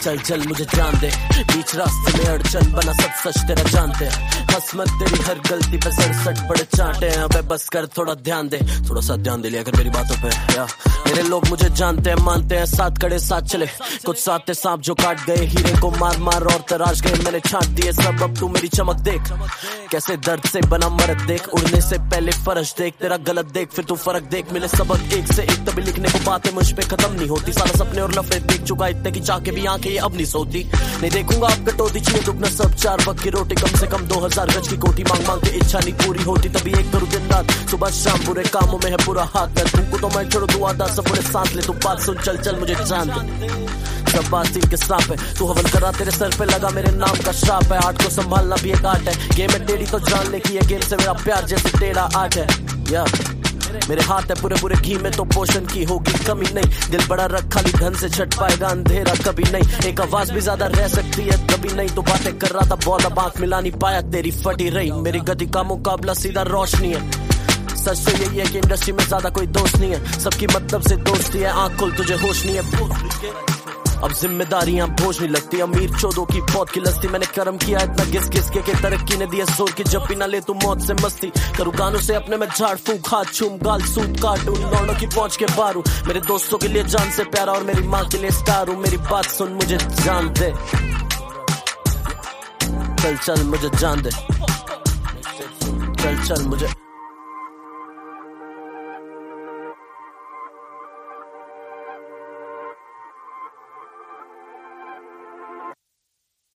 चल चल मुझे जान दे, बीच रास्ते में अड़चन बना सब सच तेरा जानते हैं, हंस मत तेरी हर गलती पे सड़सठ बड़े चांटे हैं, अबे बस कर थोड़ा ध्यान दे, थोड़ा सा ध्यान दे लिया कर मेरी बातों पे या। मेरे लोग मुझे जानते हैं मानते हैं, साथ खड़े साथ चले, कुछ साथ थे सांप जो काट गए, हीरे को मार मार और तराश गए, मैंने छांट दिए सब, अब तू मेरी चमक देख, कैसे दर्द से बना मर्द देख, उड़ने से पहले फर्श देख, तेरा गलत देख फिर तू फर्क देख, मिले सबक एक से एक तभी लिखने को बातें मुझ पे खत्म नहीं होती, सारा सपने और लफड़े देख चुका इतने की चाह के भी आंखें ये अब नहीं सोती, नहीं देखूंगा आप कटौती चाहिए दुगना सब, 4 वक्त की रोटी कम से कम 2000 गज की कोठी, मांग मांग के इच्छा नहीं पूरी होती, तभी एक करूँ दिन रात सुबह शाम, बुरे कामों में है पूरा हाथ में, तुमको तो मैं छोड़ो दुआ दा सब बुरे सांस ले, तू बात सुन चल चल मुझे जान दे, सब बात सील के सांप है, तू हवन करा तेरे सर पे लगा मेरे नाम का श्राप है, आर्ट को संभालना भी एक आर्ट है, गेम है टेढ़ी तो जान ले कि ये गेम से मेरा प्यार जैसे टेढ़ा आर्ट है, या मेरे हाथ है पूरे पूरे घी में तो पोषण की होगी कमी नहीं, दिल बड़ा रख खाली धन से छट पाएगा अंधेरा कभी नहीं, एक आवाज भी ज्यादा रह सकती है कभी नहीं, तो बातें कर रहा था बॉल अब आंख मिला नहीं पाया तेरी फटी रही, मेरी गति का मुकाबला सीधा रोशनी है, सच तो यही है कि इंडस्ट्री में ज्यादा कोई दोस्त नहीं है, सबकी मतलब से दोस्ती है, आंख खुल तुझे होश नहीं है, अब जिम्मेदारियां बोझ नहीं लगती, अमीर चौदों की पौध की लस्ती, मैंने कर्म किया इतना घिस घिस के तरक्की ने दिया जोर की, जब भी ना ले तू मौत से मस्ती, करूँ कानों से अपने में झाड़ फूंक हाथ छूम गाल सूट काटूं, लौंडों की पहुंच के बारू, मेरे दोस्तों के लिए जान से प्यारा और मेरी माँ के लिए स्टार हूँ, मेरी बात सुन मुझे जान दे, चल चल मुझे जान दे, चल चल मुझे